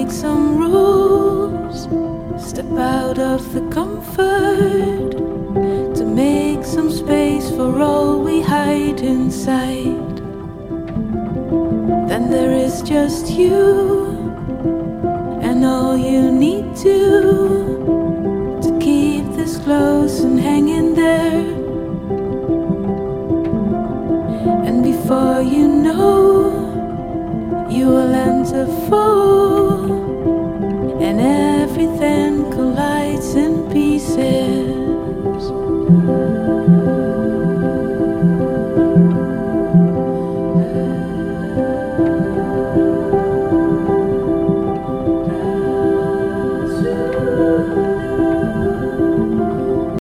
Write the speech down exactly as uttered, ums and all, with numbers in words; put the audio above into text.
make some rules, step out of the comfort to make some space for all we hide inside. Then there is just you and all you need to to keep this close and hanging there. And before you know, you will enter full and everything